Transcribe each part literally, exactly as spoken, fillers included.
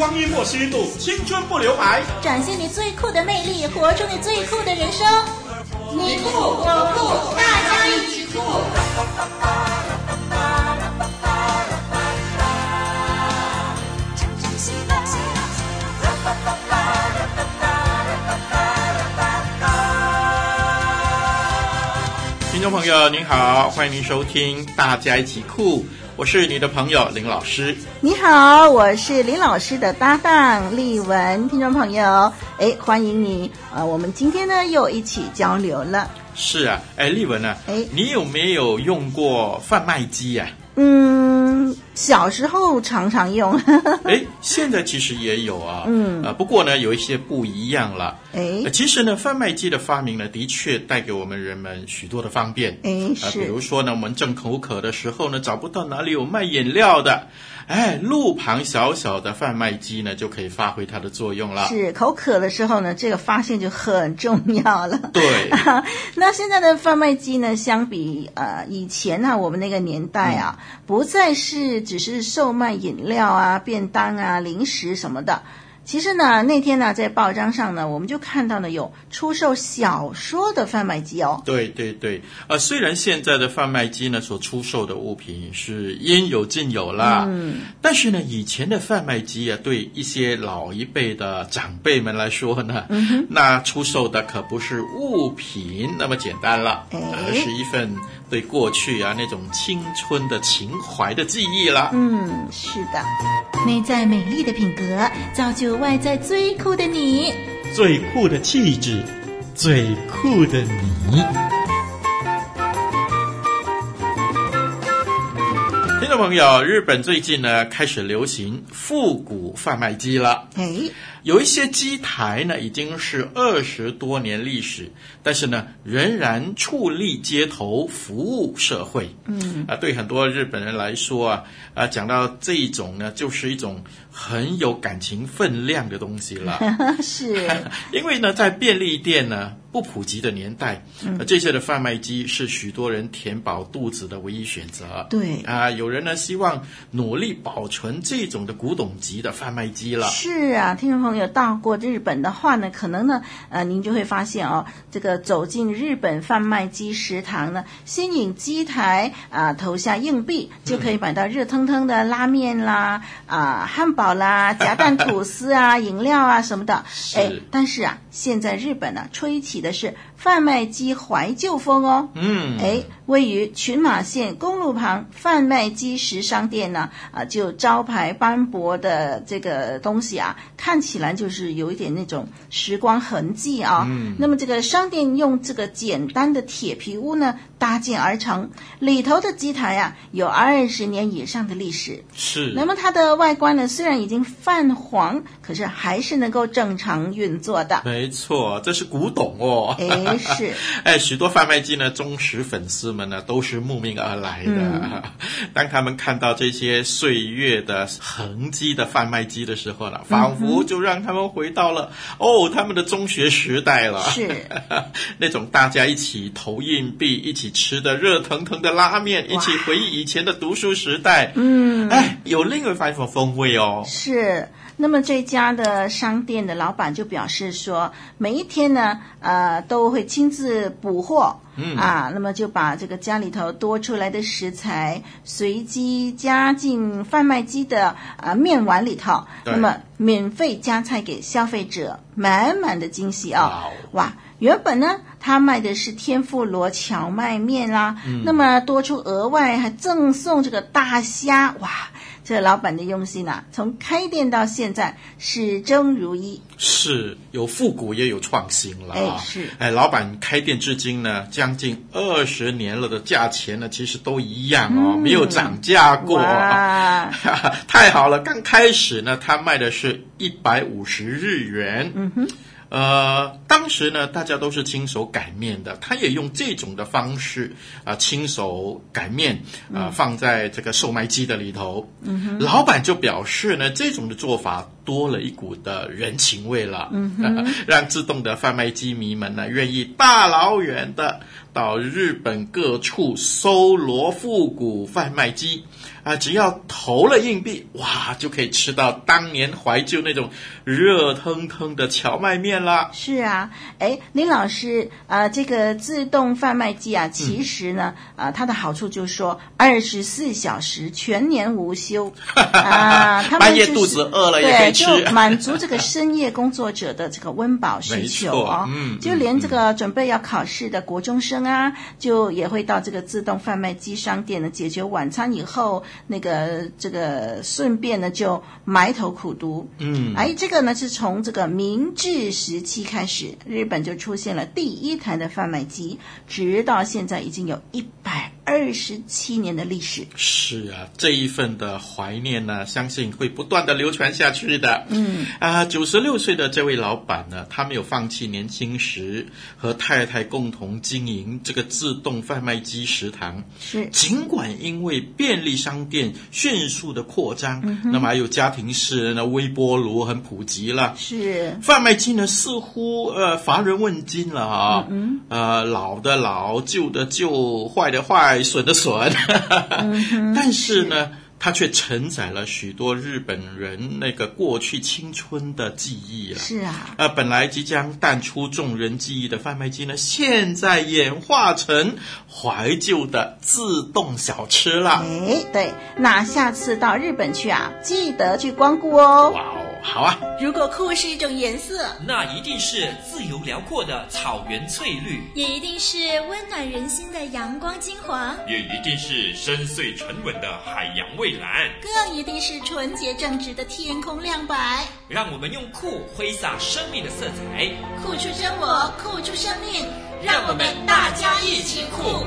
光阴莫虚度，青春不留白， 展现你最酷的魅力，活出你最酷的人生。 你酷我酷，大家一起酷。 听众朋友您好，欢迎您收听大家一起酷，我是你的朋友林老师。 你好，我是林老师的搭档丽文。听众朋友，哎，欢迎你，呃，我们今天呢又一起交流了。 是啊，哎，丽文啊，哎，你有没有用过贩卖机啊？ 嗯，小时候常常用。 哎，现在其实也有啊，嗯，呃，不过呢，有一些不一样了。哎、呃，其实呢，贩卖机的发明呢，的确带给我们人们许多的方便。哎，是、呃，比如说呢，我们正口渴的时候呢，找不到哪里有卖饮料的，哎，路旁小小的贩卖机呢，就可以发挥它的作用了。是，口渴的时候呢，这个发现就很重要了。对，那现在的贩卖机呢，相比呃以前呢、啊，我们那个年代啊。嗯，不再是只是售卖饮料啊、便当啊、零食什么的。其实呢，那天呢，在报章上呢，我们就看到呢有出售小说的贩卖机哦。对对对，呃，虽然现在的贩卖机呢所出售的物品是应有尽有啦，嗯，但是呢，以前的贩卖机啊，对一些老一辈的长辈们来说呢，嗯、那出售的可不是物品那么简单了，而是一份对过去啊那种青春的情怀的记忆了。嗯，是的，内在美丽的品格造就外在最酷的你， 最酷的气质，最酷的你。听众朋友，日本最近呢开始流行复古贩卖机了。哎，有一些机台呢已经是二十多年历史，但是呢仍然矗立街头，服务社会。嗯，啊，对很多日本人来说啊，啊，讲到这一种呢，就是一种很有感情分量的东西了。是，因为呢，在便利店呢不普及的年代，嗯、这些的贩卖机是许多人填饱肚子的唯一选择。对啊，有人呢希望努力保存这种的古董级的贩卖机了。是啊，听众朋友到过日本的话呢，可能呢，呃，您就会发现哦，这个走进日本贩卖机食堂呢，先引机台啊、呃，投下硬币，就可以买到热腾腾的拉面啦、啊、呃、汉堡啦、夹蛋吐司啊、饮料啊什么的。哎，但是啊，现在日本呢，吹起的是贩卖机怀旧风哦。嗯，哎，位于群马县公路旁贩卖机食商店呢，啊，就招牌斑驳的这个东西啊，看起来就是有一点那种时光痕迹啊。嗯，那么这个商店用这个简单的铁皮屋呢搭建而成，里头的机台啊有二十年以上的历史。是，那么它的外观呢虽然已经泛黄，可是还是能够正常运作的。没错，这是古董哦。哎，是，哎，许多贩卖机呢忠实粉丝们呢都是慕名而来的。嗯、当他们看到这些岁月的痕迹的贩卖机的时候呢，仿佛就让他们回到了、嗯、哦他们的中学时代了。是，那种大家一起投硬币、一起吃的热腾腾的拉面，一起回忆以前的读书时代。嗯，哎，有另外一种风味哦。是。那么这家的商店的老板就表示说，每一天呢，呃，都会亲自补货，嗯啊，那么就把这个家里头多出来的食材随机加进贩卖机的呃面碗里头，那么免费加菜给消费者，满满的惊喜啊、哦！哇！原本呢，他卖的是天妇罗荞麦面啦，嗯、那么多出额外还赠送这个大虾，哇！这老板的用心啊，从开店到现在始终如一。是，有复古也有创新了、啊。哎，是。哎，老板开店至今呢，将近二十年了的价钱呢，其实都一样哦，嗯、没有涨价过。哇，太好了！刚开始呢，他卖的是一百五十日元。嗯哼。呃，当时呢，大家都是亲手擀面的，他也用这种的方式啊、呃，亲手擀面啊、呃，放在这个售卖机的里头。嗯哼，老板就表示呢，这种的做法多了一股的人情味了，嗯哼让自动的贩卖机迷们呢愿意大老远的到日本各处搜罗复古贩卖机啊，只要投了硬币，哇，就可以吃到当年怀旧那种热腾腾的荞麦面啦。 是啊，哎，林老师，呃，这个自动贩卖机啊，其实呢，嗯、呃，它的好处就是说二十四小时全年无休啊，他们、就是、 半夜肚子饿了也可以吃， 对，就满足这个深夜工作者的这个温饱需求哦。嗯，就连这个准备要考试的国中生啊，嗯、就也会到这个自动贩卖机商店呢解决晚餐以后。那个这个顺便呢就埋头苦读，嗯，哎，这个呢是从这个明治时期开始，日本就出现了第一台的贩卖机，直到现在已经有一百二十七年的历史。 是啊，这一份的怀念呢，相信会不断的流传下去的。嗯啊，九十六岁的这位老板呢，他没有放弃年轻时和太太共同经营这个自动贩卖机食堂。 是， 尽管因为便利商店迅速的扩张，嗯、那么还有家庭式的微波炉很普及了。 是， 贩卖机呢似乎呃乏人问津了啊，嗯呃老的老，旧的旧，坏的坏，损的损，嗯、但是呢。是它却承载了许多日本人那个过去青春的记忆了。 是啊， 呃，本来即将淡出众人记忆的贩卖机呢，现在演化成怀旧的自动小吃了。 哎，对，那下次到日本去啊，记得去光顾哦。 哇哦，好啊！ 如果酷是一种颜色， 那一定是自由辽阔的草原翠绿， 也一定是温暖人心的阳光金黄， 也一定是深邃沉稳的海洋蔚蓝， 更一定是纯洁正直的天空亮白。 让我们用酷挥洒生命的色彩， 酷出真我，酷出生命，让我们大家一起酷。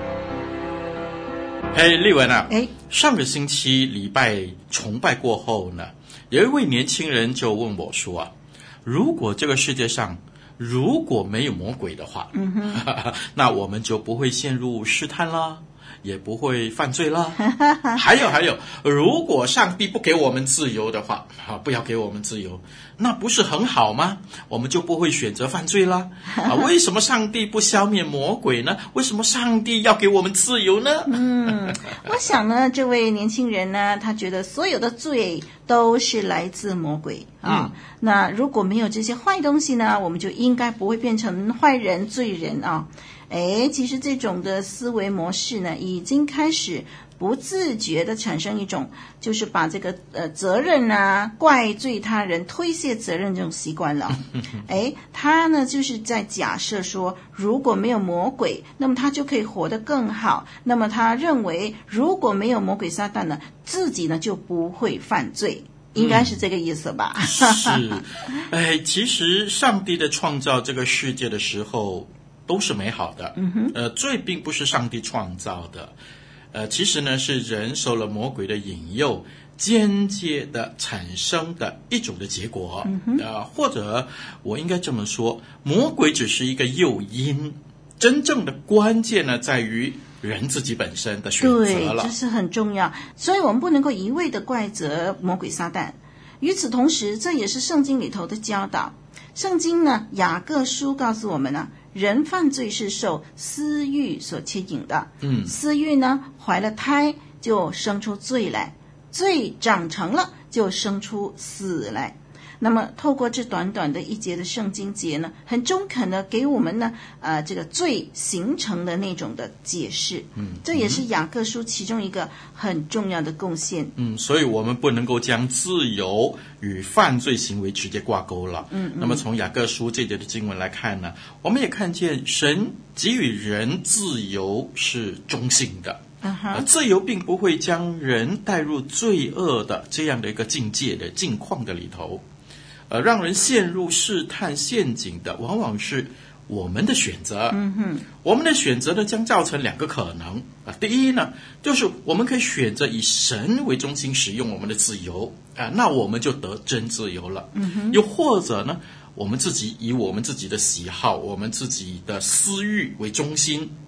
嘿，丽文啊， 哎， 上个星期礼拜崇拜过后呢，有一位年轻人就问我说啊，如果这个世界上如果没有魔鬼的话，嗯哼那我们就不会陷入试探啦，也不会犯罪啦。还有还有，如果上帝不给我们自由的话，啊，不要给我们自由，那不是很好吗？我们就不会选择犯罪啦。啊，为什么上帝不消灭魔鬼呢？为什么上帝要给我们自由呢？ 嗯，我想呢，这位年轻人呢，他觉得所有的罪都是来自魔鬼啊。嗯、那如果没有这些坏东西呢，我们就应该不会变成坏人、罪人啊。哎，其实这种的思维模式呢，已经开始不自觉的产生一种，就是把这个呃责任啊、怪罪他人、推卸责任这种习惯了。哎，他呢就是在假设说，如果没有魔鬼，那么他就可以活得更好。那么他认为，如果没有魔鬼撒旦呢，自己呢就不会犯罪。应该是这个意思吧？ 嗯、是，哎，其实上帝的创造这个世界的时候都是美好的。嗯哼，呃，罪并不是上帝创造的。呃，其实呢，是人受了魔鬼的引诱，间接的产生的一种的结果。嗯哼，呃，或者我应该这么说，魔鬼只是一个诱因，真正的关键呢，在于人自己本身的选择了。 对，这是很重要。所以我们不能够一味的怪责魔鬼撒旦。与此同时，这也是圣经里头的教导。圣经呢，雅各书告诉我们呢，人犯罪是受私欲所牵引的。嗯，私欲呢，怀了胎就生出罪来，罪长成了就生出死来。那么透过这短短的一节的圣经节呢，很中肯的给我们呢呃这个罪形成的那种的解释。嗯，这也是雅各书其中一个很重要的贡献。 嗯，所以我们不能够将自由与犯罪行为直接挂钩了。嗯，那么从雅各书这节的经文来看呢，我们也看见神给予人自由是中性的。Uh-huh. 自由并不会将人带入罪恶的这样的一个境界的境况的里头，呃，让人陷入试探陷阱的往往是我们的选择。嗯哼，我们的选择呢，将造成两个可能啊。第一呢，就是我们可以选择以神为中心使用我们的自由啊，那我们就得真自由了。嗯哼，又或者呢，我们自己以我们自己的喜好、我们自己的私欲为中心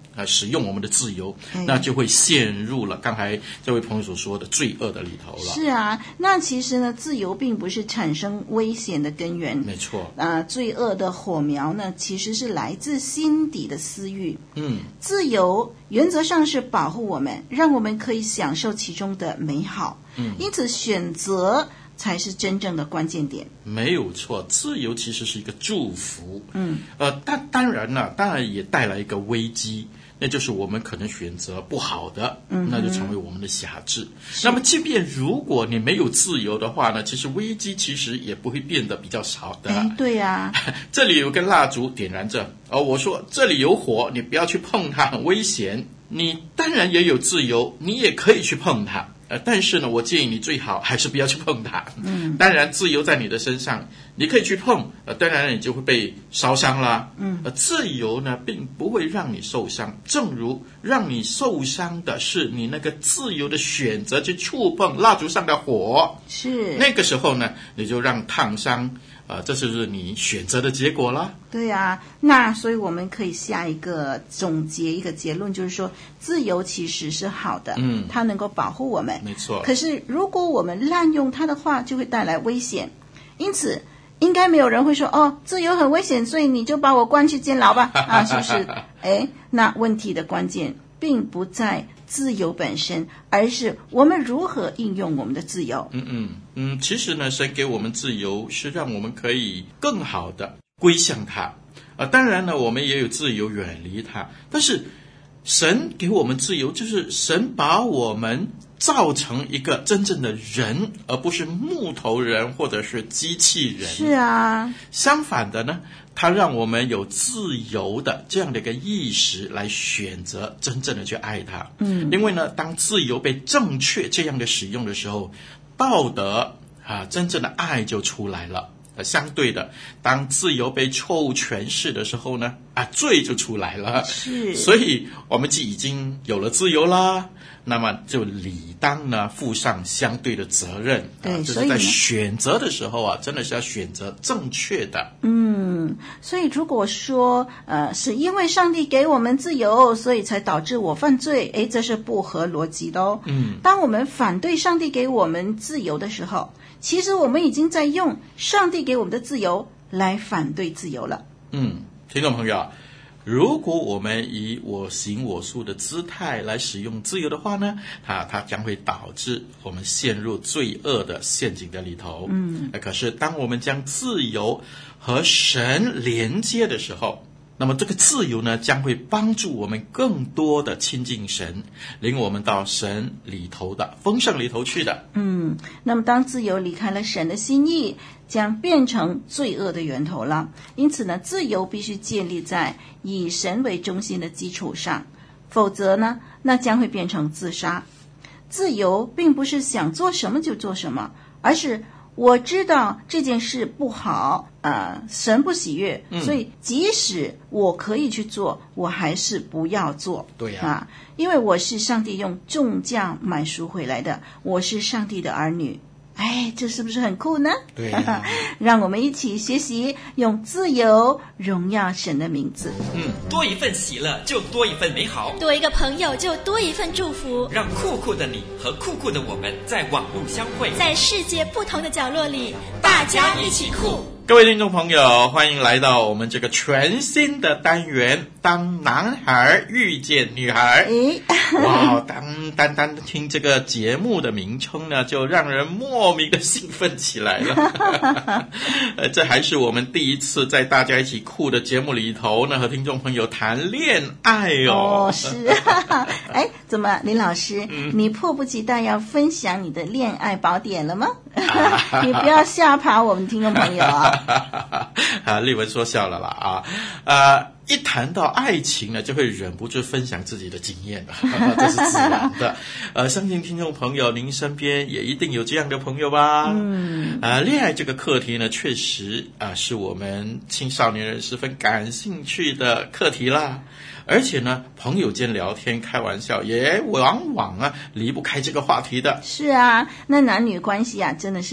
呃使用我们的自由， 哎、 那就会陷入了刚才这位朋友所说的罪恶的里头了。 是啊，那其实呢，自由并不是产生危险的根源。 没错。 啊、呃，罪恶的火苗呢，其实是来自心底的私欲。 嗯， 自由原则上是保护我们，让我们可以享受其中的美好。嗯，因此选择才是真正的关键点。 没有错，自由其实是一个祝福。 嗯， 呃，但当然了，当然也带来一个危机，那就是我们可能选择不好的，嗯，那就成为我们的辖制。那么，即便如果你没有自由的话呢，其实危机其实也不会变得比较少的。 哎，对呀、啊， 这里有根蜡烛点燃着，哦，我说这里有火，你不要去碰它，很危险。你当然也有自由，你也可以去碰它。呃，但是呢，我建议你最好还是不要去碰它。嗯，当然自由在你的身上，你可以去碰，呃，当然你就会被烧伤啦。嗯，呃，自由呢，并不会让你受伤，正如让你受伤的是你那个自由的选择去触碰蜡烛上的火。 是那个时候呢，你就让烫伤。呃，这就是你选择的结果了。 对啊，那所以我们可以下一个总结一个结论，就是说自由其实是好的，嗯，它能够保护我们， 没错。 可是如果我们滥用它的话，就会带来危险。因此，应该没有人会说哦，自由很危险，所以你就把我关去监牢吧，啊，是不是？哎，那问题的关键并不在自由本身，而是我们如何应用我们的自由。 嗯嗯嗯，其实呢，神给我们自由是让我们可以更好的归向他啊、呃。当然呢，我们也有自由远离他，但是神给我们自由，就是神把我们造成一个真正的人，而不是木头人或者是机器人。 是啊， 相反的呢，他让我们有自由的这样的一个意识来选择真正的去爱他。嗯，因为呢，当自由被正确这样的使用的时候，道德啊，真正的爱就出来了。相对的，当自由被错误诠释的时候呢，啊，罪就出来了。 是， 所以我们既已经有了自由啦，那么就理当呢负上相对的责任。 对， 啊、就是在选择的时候啊，真的是要选择正确的。 嗯，所以如果说呃是因为上帝给我们自由，所以才导致我犯罪，诶，这是不合逻辑的哦。嗯，当我们反对上帝给我们自由的时候，其实我们已经在用上帝给我们的自由来反对自由了。 嗯，听众朋友，如果我们以我行我素的姿态来使用自由的话呢，它它将会导致我们陷入罪恶的陷阱的里头。嗯，可是当我们将自由和神连接的时候，那么这个自由呢，将会帮助我们更多的亲近神，领我们到神里头的丰盛里头去的。 嗯，那么当自由离开了神的心意，将变成罪恶的源头了。因此呢，自由必须建立在以神为中心的基础上，否则呢，那将会变成自杀。自由并不是想做什么就做什么，而是我知道这件事不好，呃，神不喜悦，嗯、所以即使我可以去做，我还是不要做。 对呀、 啊，因为我是上帝用重价买赎回来的，我是上帝的儿女。哎，这是不是很酷呢？ 对呀， 让我们一起学习用自由荣耀神的名字。 嗯，多一份喜乐就多一份美好， 多一个朋友就多一份祝福。 让酷酷的你和酷酷的我们在网络相会， 在世界不同的角落里，大家一起酷。 各位听众朋友，欢迎来到我们这个全新的单元，当男孩遇见女孩。哇，当单单听这个节目的名称呢，就让人莫名的兴奋起来了。呃，这还是我们第一次在大家一起酷的节目里头呢，和听众朋友谈恋爱哦。 哦，是。哎，怎么，林老师，嗯、你迫不及待要分享你的恋爱宝典了吗？你不要吓跑我们听众朋友啊！ 啊，丽文说笑了啦啊，呃，一谈到爱情呢，就会忍不住分享自己的经验了，这是自然的。呃，相信听众朋友，您身边也一定有这样的朋友吧？嗯，啊、呃，恋爱这个课题呢，确实啊、呃，是我们青少年人十分感兴趣的课题啦。而且呢，朋友间聊天开玩笑也往往啊离不开这个话题的。 是啊，那男女关系啊，真的是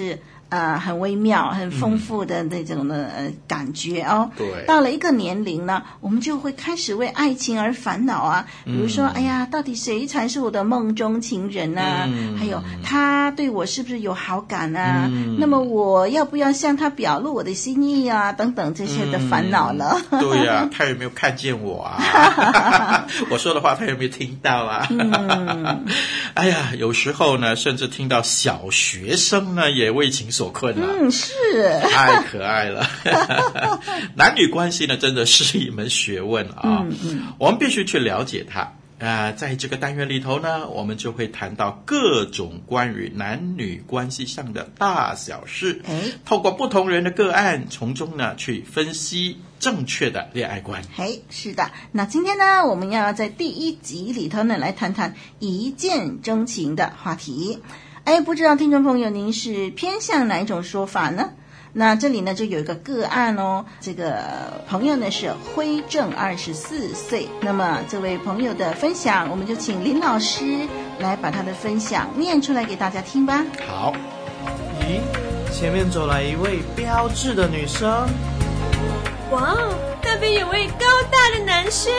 呃，很微妙、很丰富的那种的、呃、感觉哦。 对， 到了一个年龄呢，我们就会开始为爱情而烦恼啊。比如说，嗯、哎呀，到底谁才是我的梦中情人啊？嗯、还有，他对我是不是有好感啊？嗯、那么我要不要向他表露我的心意啊？等等这些的烦恼了。 嗯、对呀、啊，他有没有看见我啊？我说的话他有没有听到啊？嗯、哎呀，有时候呢，甚至听到小学生呢也为情所困了。 嗯，是太可爱了。男女关系呢，真的是一门学问啊。嗯嗯，我们必须去了解它。啊、呃，在这个单元里头呢，我们就会谈到各种关于男女关系上的大小事。哎，透过不同人的个案，从中呢去分析正确的恋爱观。 嘿，是的。那今天呢，我们要在第一集里头呢，来谈谈一见钟情的话题。哎，不知道听众朋友您是偏向哪一种说法呢？那这里呢就有一个个案哦，这个朋友呢是辉正二十四岁。那么这位朋友的分享，我们就请林老师来把他的分享念出来给大家听吧。 好。 咦，前面走来一位标致的女生。 哇，那边有位高大的男生。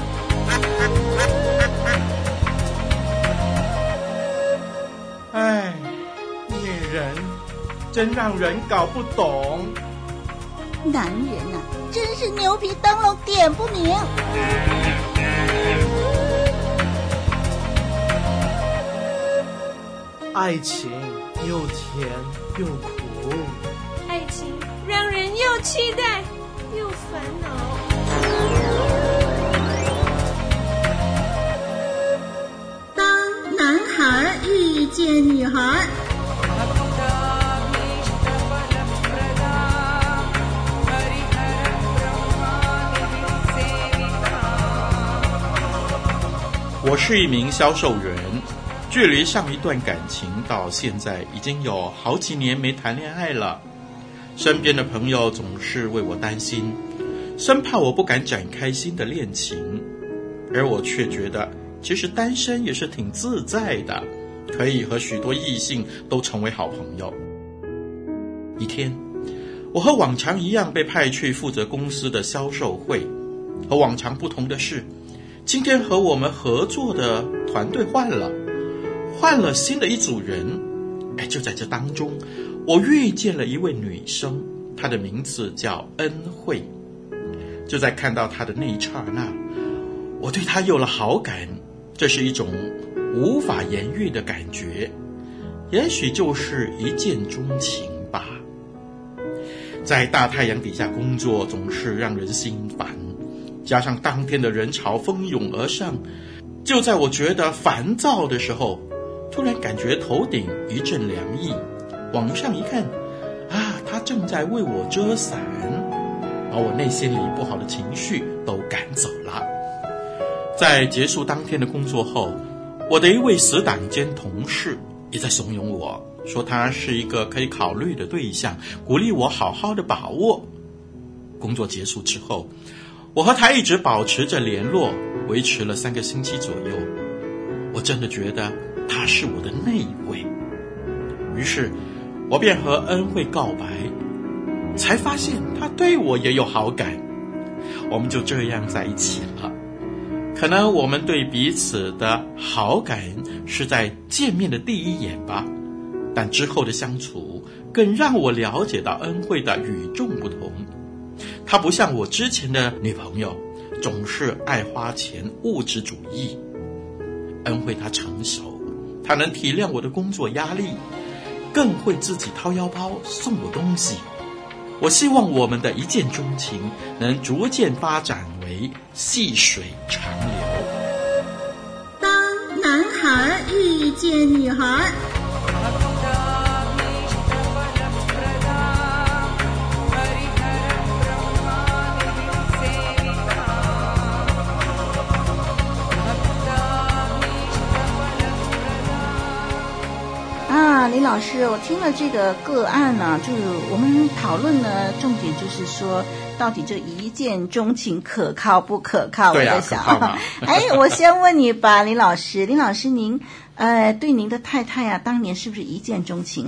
哎，女人真让人搞不懂。 男人啊，真是牛皮灯笼点不明。 爱情又甜又苦， 爱情让人又期待又烦恼。 当男孩遇见女孩， 我是一名销售员，距离上一段感情到现在已经有好几年没谈恋爱了。身边的朋友总是为我担心，生怕我不敢展开新的恋情，而我却觉得其实单身也是挺自在的，可以和许多异性都成为好朋友。一天，我和往常一样被派去负责公司的销售会，和往常不同的是，今天和我们合作的团队换了，换了新的一组人。哎，就在这当中，我遇见了一位女生，她的名字叫恩惠。就在看到她的那一刹那，我对她有了好感，这是一种无法言喻的感觉，也许就是一见钟情吧。在大太阳底下工作总是让人心烦，加上当天的人潮蜂拥而上，就在我觉得烦躁的时候，突然感觉头顶一阵凉意，往上一看，啊，他正在为我遮伞，把我内心里不好的情绪都赶走了。在结束当天的工作后，我的一位死党兼同事也在怂恿我，说他是一个可以考虑的对象，鼓励我好好的把握。工作结束之后，我和他一直保持着联络，维持了三个星期左右。我真的觉得他是我的那一位，于是我便和恩惠告白，才发现他对我也有好感，我们就这样在一起了。可能我们对彼此的好感是在见面的第一眼吧，但之后的相处更让我了解到恩惠的与众不同。她不像我之前的女朋友，总是爱花钱、物质主义。恩惠她成熟，她能体谅我的工作压力，更会自己掏腰包送我东西。我希望我们的一见钟情能逐渐发展为细水长流。 当男孩遇见女孩，啊，李老师，我听了这个个案呢、啊，就是我们讨论呢，重点就是说，到底这一见钟情可靠不可靠？ 对啊， 我在想， 可靠吗？ 哎，我先问你吧，李老师，林老师您，呃，对您的太太啊，当年是不是一见钟情啊？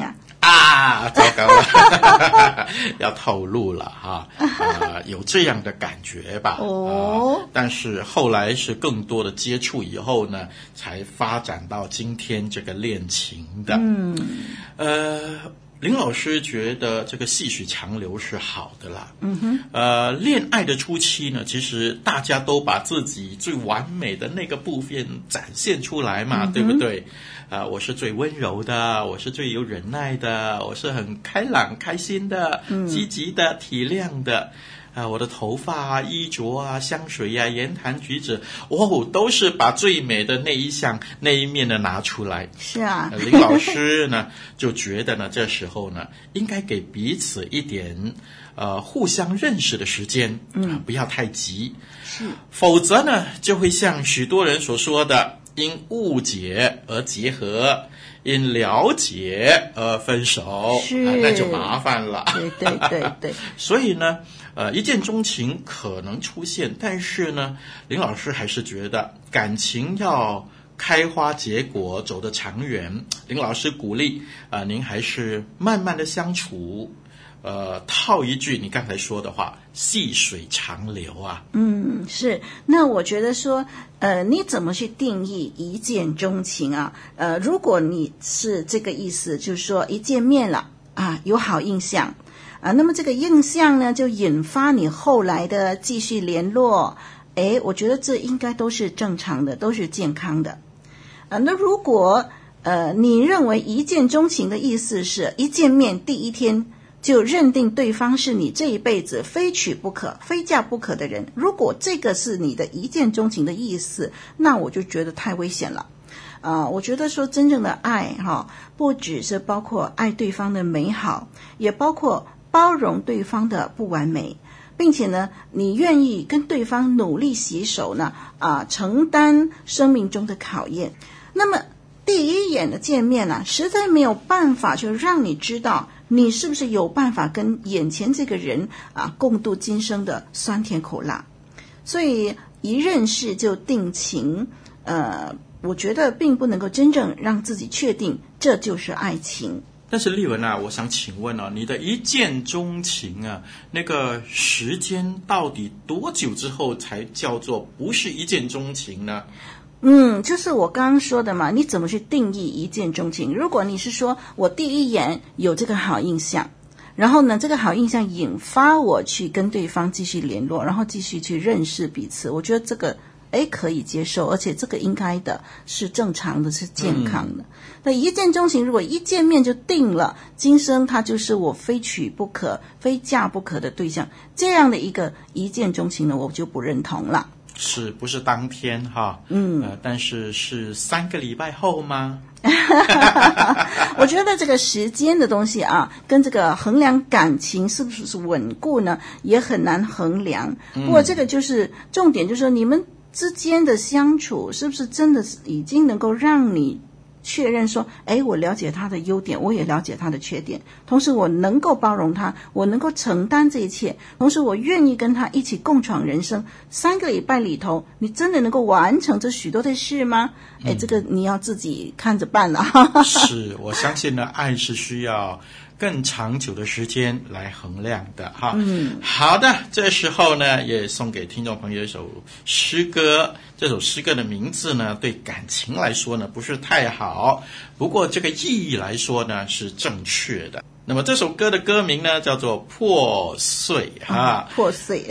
啊，糟糕了，要透露了哈，呃，有这样的感觉吧？ 哦、 呃，但是后来是更多的接触以后呢，才发展到今天这个恋情的。嗯，呃。林老师觉得这个细水长流是好的啦。嗯哼，呃，恋爱的初期呢，其实大家都把自己最完美的那个部分展现出来嘛，嗯、对不对？啊、呃，我是最温柔的，我是最有忍耐的，我是很开朗、开心的、嗯、积极的、体谅的。啊、呃，我的头发啊、衣着啊、香水啊、言谈举止，哦，都是把最美的那一项、那一面的拿出来。 是啊， 呃、林老师呢就觉得呢，这时候呢，应该给彼此一点呃互相认识的时间，嗯、呃，不要太急， 是， 否则呢，就会像许多人所说的，因误解而结合。因了解而分手， 是、 啊、那就麻烦了。 对对对对， 所以呢，呃，一见钟情可能出现，但是呢，林老师还是觉得感情要开花结果，走得长远。林老师鼓励啊、呃，您还是慢慢的相处。呃，套一句你刚才说的话，细水长流啊。 嗯，是。那我觉得说，呃，你怎么去定义一见钟情啊？呃，如果你是这个意思，就是说一见面了啊，有好印象啊，那么这个印象呢，就引发你后来的继续联络。诶，我觉得这应该都是正常的，都是健康的。啊，那如果呃，你认为一见钟情的意思是一见面第一天就认定对方是你这一辈子非娶不可、非嫁不可的人，如果这个是你的一见钟情的意思，那我就觉得太危险了。呃，我觉得说真正的爱哈，不只是包括爱对方的美好，也包括包容对方的不完美，并且呢，你愿意跟对方努力携手呢，啊、呃，承担生命中的考验。那么第一眼的见面呢、啊，实在没有办法就让你知道你是不是有办法跟眼前这个人啊共度今生的酸甜苦辣。所以一认识就定情，呃，我觉得并不能够真正让自己确定这就是爱情。 但是丽文啊，我想请问啊，你的一见钟情啊，那个时间到底多久之后才叫做不是一见钟情呢？ 嗯，就是我刚刚说的嘛，你怎么去定义一见钟情？如果你是说我第一眼有这个好印象，然后呢，这个好印象引发我去跟对方继续联络，然后继续去认识彼此，我觉得这个诶可以接受，而且这个应该的，是正常的，是健康的。嗯、那一见钟情，如果一见面就定了，今生他就是我非娶不可、非嫁不可的对象，这样的一个一见钟情呢，我就不认同了。 是不是当天哈？嗯、呃，但是是三个礼拜后吗？ 我觉得这个时间的东西啊，跟这个衡量感情是不是稳固呢，也很难衡量。不过这个就是重点，就是说你们之间的相处是不是真的已经能够让你确认说，哎，我了解他的优点，我也了解他的缺点，同时我能够包容他，我能够承担这一切，同时我愿意跟他一起共闯人生。三个礼拜里头，你真的能够完成这许多的事吗？哎、嗯，这个你要自己看着办了。 是，我相信呢，爱是需要更长久的时间来衡量的哈。嗯，好的，这时候呢，也送给听众朋友一首诗歌。这首诗歌的名字呢，对感情来说呢不是太好，不过这个意义来说呢是正确的。那么这首歌的歌名呢叫做《破碎》哈、 嗯，破碎。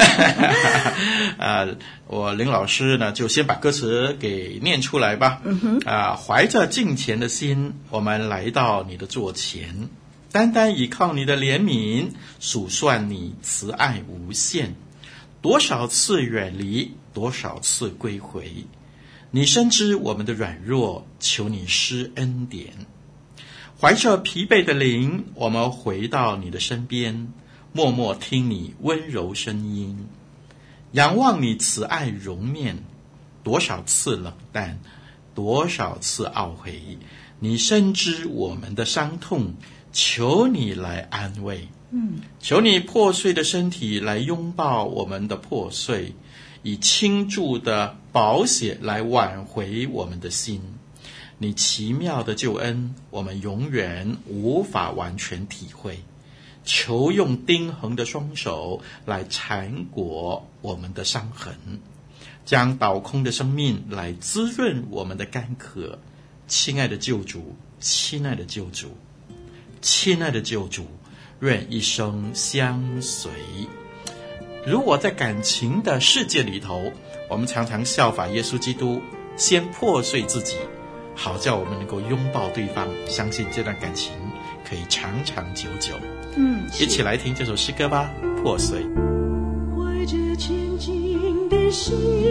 啊，我林老师呢就先把歌词给念出来吧。嗯哼，啊，怀着敬虔的心，我们来到你的座前，单单倚靠你的怜悯，数算你慈爱无限。多少次远离，多少次归回，你深知我们的软弱，求你施恩典。怀着疲惫的灵，我们回到你的身边，默默听你温柔声音，仰望你慈爱容面。多少次冷淡，多少次懊悔，你深知我们的伤痛，求你来安慰。嗯，求你破碎的身体来拥抱我们的破碎，以倾注的宝血来挽回我们的心。 你奇妙的救恩，我们永远无法完全体会。求用钉痕的双手来缠裹我们的伤痕，将倒空的生命来滋润我们的干渴。亲爱的救主，亲爱的救主，亲爱的救主，愿一生相随。如果在感情的世界里头，我们常常效法耶稣基督，先破碎自己，好叫我们能够拥抱对方，相信这段感情可以长长久久。 嗯， 一起来听这首诗歌吧，《破碎》。 怀着前进的心，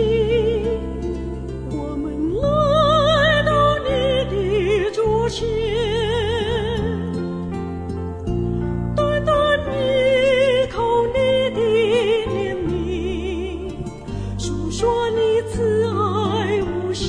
我们来到你的桌前，短短一口你的怜悯，诉说你慈爱无限。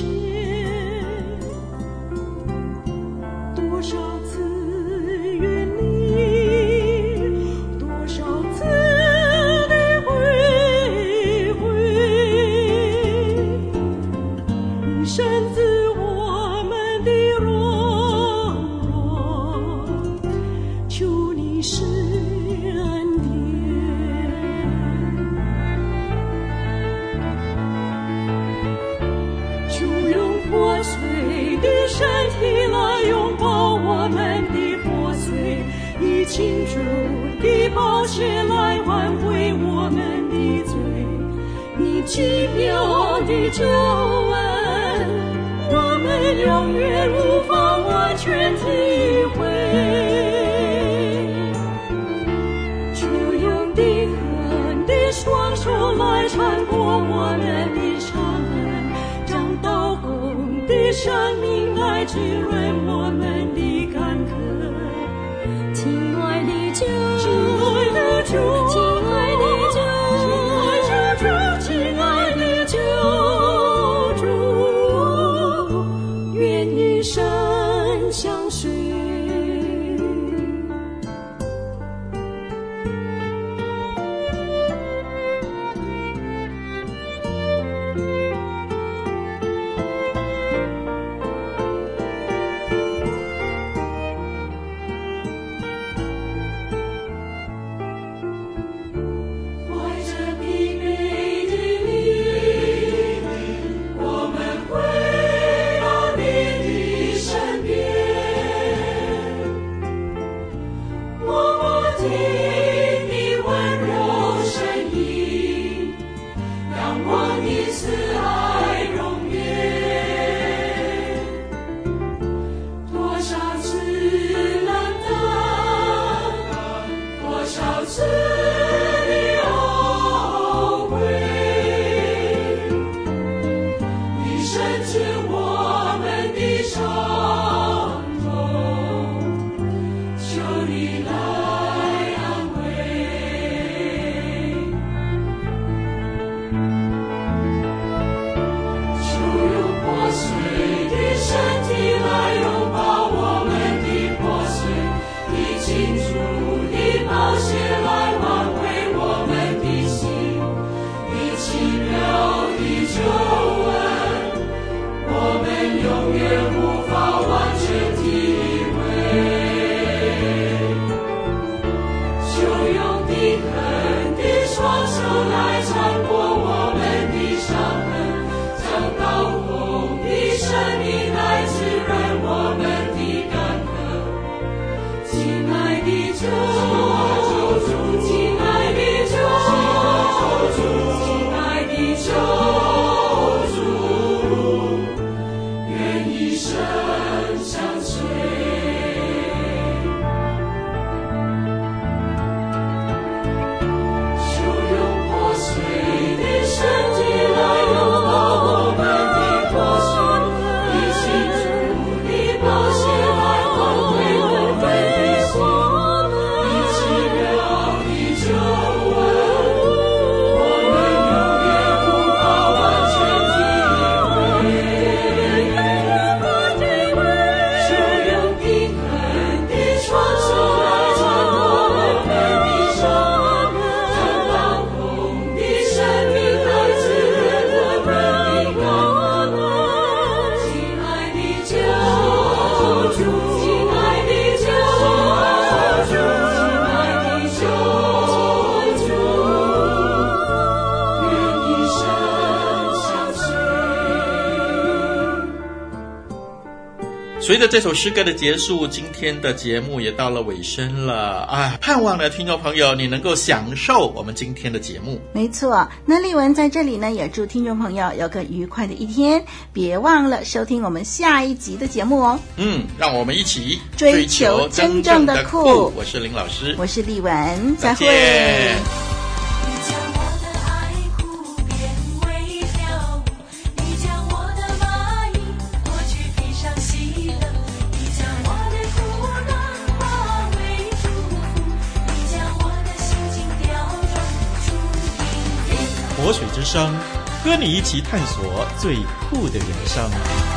多少次愿你，多少次的回归，你深知我们的软弱，求你施恩典，就用破碎的身体来拥抱我们的破碎，以清楚的宝血来挽回我们的罪。你奇妙的救恩，我们永远无法完全体会。就用钉痕的双手来缠裹我们的伤痕，将刀工的生命来滋润我们的干渴。亲爱的救，亲爱的救，亲爱的救，亲爱的救主，愿一生相随。 随着这首诗歌的结束，今天的节目也到了尾声了啊！盼望呢，听众朋友你能够享受我们今天的节目。 没错，那丽文在这里呢，也祝听众朋友有个愉快的一天，别忘了收听我们下一集的节目哦。 嗯，让我们一起追求真正的酷。 我是林老师， 我是丽文，再会。 活水之声，和你一起探索最酷的人生。